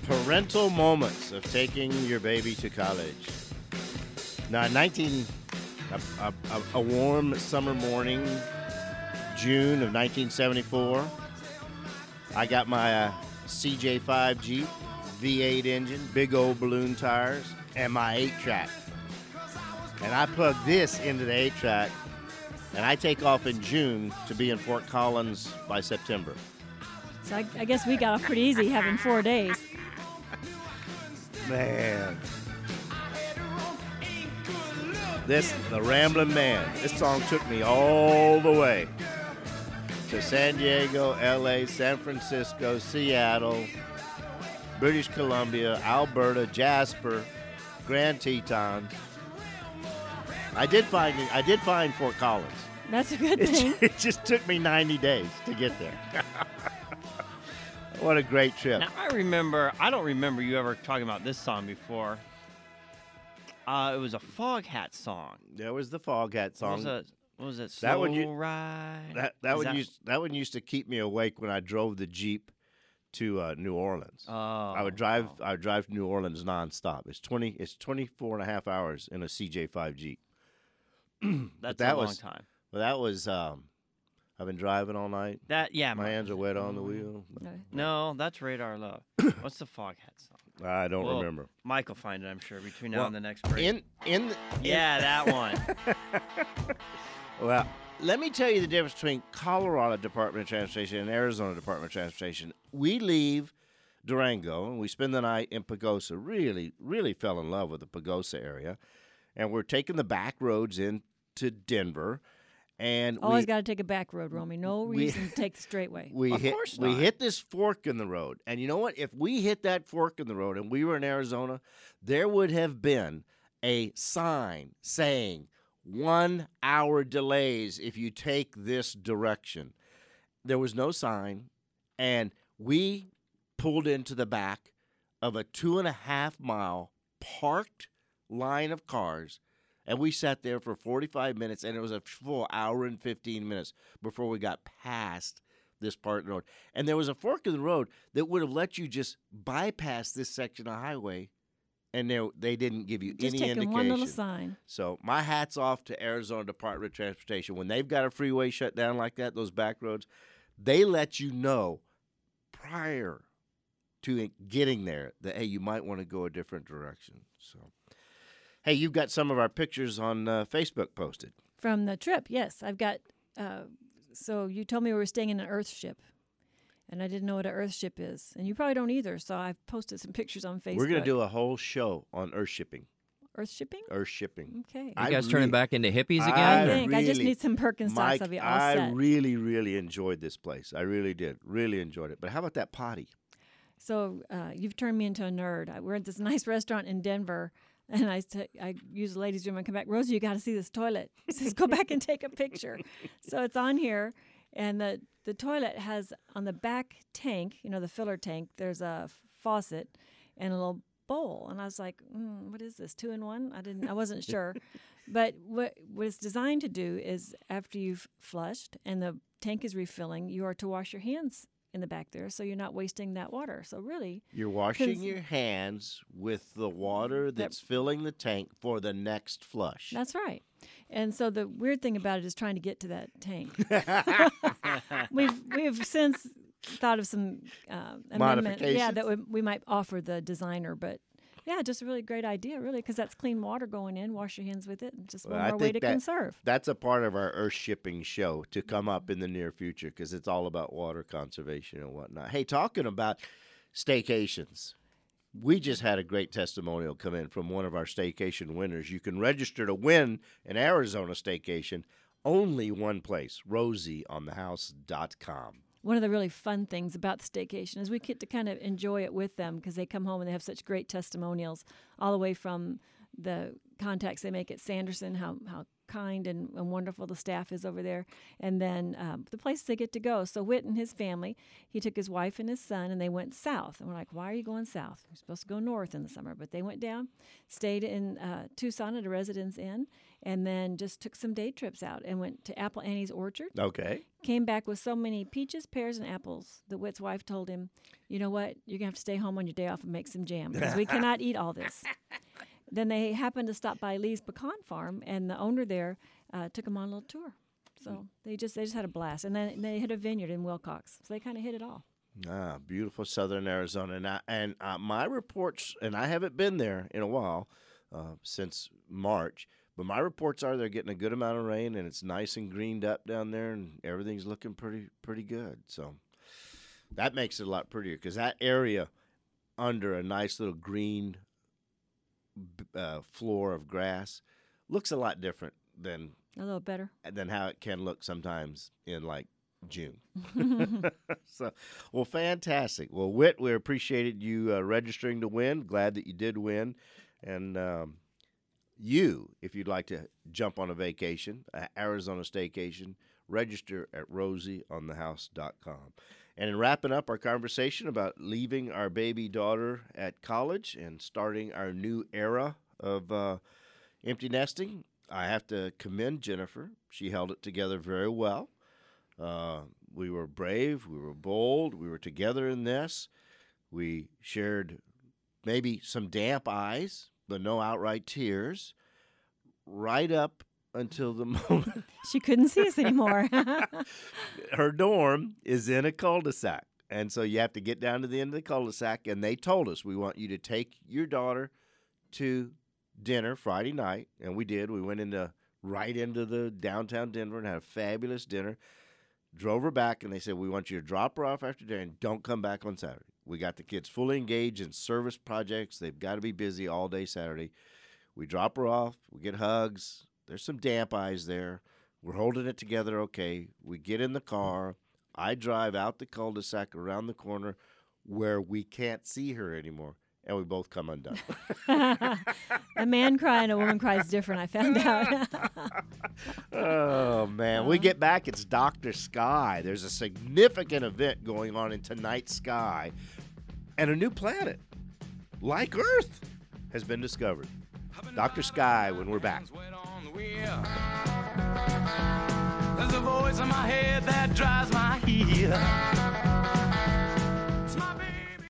Parental moments of taking your baby to college. Now, a warm summer morning, June of 1974, I got my CJ5 Jeep, V8 engine, big old balloon tires, and my 8-track. And I plug this into the 8-track, and I take off in June to be in Fort Collins by September. So I guess we got off pretty easy having 4 days. Man. The Ramblin' Man. This song took me all the way to San Diego, LA, San Francisco, Seattle, British Columbia, Alberta, Jasper, Grand Tetons. I did find Fort Collins. That's a good thing. It just took me 90 days to get there. What a great trip. Now, I don't remember you ever talking about this song before. It was a Foghat song. There was the Foghat song. What was it? That Slow one Ride? That one used to keep me awake when I drove the Jeep to New Orleans. Oh. I would drive to New Orleans nonstop. It's 24 and a half hours in a CJ5 Jeep. That's a long time. Well, that was I've been driving all night. My hands are wet on the wheel. No, that's Radar Love. What's the Foghat song? I don't remember. Mike will find it, I'm sure, between now and the next break. Yeah, that one. Well, let me tell you the difference between Colorado Department of Transportation and Arizona Department of Transportation. We leave Durango and we spend the night in Pagosa. Really, really fell in love with the Pagosa area. And we're taking the back roads into Denver. And always got to take a back road, Romy. No reason to take the straight way. We hit this fork in the road. And you know what? If we hit that fork in the road and we were in Arizona, there would have been a sign saying 1 hour delays if you take this direction. There was no sign. And we pulled into the back of a 2.5 mile parked line of cars. And we sat there for 45 minutes, and it was a full hour and 15 minutes before we got past this part of the road. And there was a fork in the road that would have let you just bypass this section of highway, and they didn't give you just any indication. Just taking one little sign. So my hat's off to Arizona Department of Transportation. When they've got a freeway shut down like that, those back roads, they let you know prior to getting there that, hey, you might want to go a different direction. So. Hey, you've got some of our pictures on Facebook posted. From the trip, yes. I've got, so you told me we were staying in an Earth ship, and I didn't know what an Earth ship is. And you probably don't either, so I've posted some pictures on Facebook. We're going to do a whole show on Earth shipping. Earth shipping? Earth shipping. Okay. You guys turning back into hippies again? I think. I just need some Birkenstocks. Mike, I'll be all set. I really, really enjoyed this place. I really did. Really enjoyed it. But how about that potty? So you've turned me into a nerd. We're at this nice restaurant in Denver. And I use the ladies' room and come back. Rosie, you got to see this toilet. He says, go back and take a picture. So it's on here. And the toilet has on the back tank, the filler tank, there's a faucet and a little bowl. And I was like, what is this, 2-in-1? I wasn't sure. But what it's designed to do is after you've flushed and the tank is refilling, you are to wash your hands in the back there, so you're not wasting that water. So really, you're washing your hands with the water that's filling the tank for the next flush. That's right. And so the weird thing about it is trying to get to that tank. We've since thought of some amendment, that we might offer the designer, but. Yeah, just a really great idea, really, because that's clean water going in. Wash your hands with it, and just one more way to conserve. That's a part of our Earth shipping show to come up in the near future because it's all about water conservation and whatnot. Hey, talking about staycations, we just had a great testimonial come in from one of our staycation winners. You can register to win an Arizona staycation. Only one place, rosieonthehouse.com. One of the really fun things about the staycation is we get to kind of enjoy it with them because they come home and they have such great testimonials all the way from the contacts they make at Sanderson, how kind and wonderful the staff is over there, and then the places they get to go. So Whit and his family, he took his wife and his son, and they went south. And we're like, why are you going south? You're supposed to go north in the summer. But they went down, stayed in Tucson at a Residence Inn, and then just took some day trips out and went to Apple Annie's orchard. Okay. Came back with so many peaches, pears, and apples. The Witt's wife told him, you know what, you're going to have to stay home on your day off and make some jam because we cannot eat all this. Then they happened to stop by Lee's Pecan Farm, and the owner there took them on a little tour. So they just had a blast. And then they hit a vineyard in Wilcox. So they kind of hit it all. Ah, beautiful southern Arizona. And my reports, and I haven't been there in a while, since March, but my reports are they're getting a good amount of rain, and it's nice and greened up down there, and everything's looking pretty good. So that makes it a lot prettier because that area under a nice little green floor of grass looks a lot different than A little better. how it can look sometimes in like June. So, well, fantastic. Well, Whit, we appreciated you registering to win. Glad that you did win. And you, if you'd like to jump on a vacation, Arizona staycation, register at rosieonthehouse.com. And in wrapping up our conversation about leaving our baby daughter at college and starting our new era of empty nesting, I have to commend Jennifer. She held it together very well. We were brave. We were bold. We were together in this. We shared maybe some damp eyes, but no outright tears, right up until the moment She couldn't see us anymore. her dorm is in a cul-de-sac. And so you have to get down to the end of the cul-de-sac, and they told us, we want you to take your daughter to dinner Friday night, and we did. We went right into the downtown Denver and had a fabulous dinner. Drove her back, and they said, we want you to drop her off after dinner and don't come back on Saturday. We got the kids fully engaged in service projects. They've got to be busy all day Saturday. We drop her off. We get hugs. There's some damp eyes there. We're holding it together okay. We get in the car. I drive out the cul-de-sac around the corner where we can't see her anymore, and we both come undone. A man cry and a woman cry is different, I found out. Oh, man. We get back, it's Dr. Sky. There's a significant event going on in tonight's sky, and a new planet, like Earth, has been discovered. Dr. Sky when we're back. There's a voice in my head that drives my heel.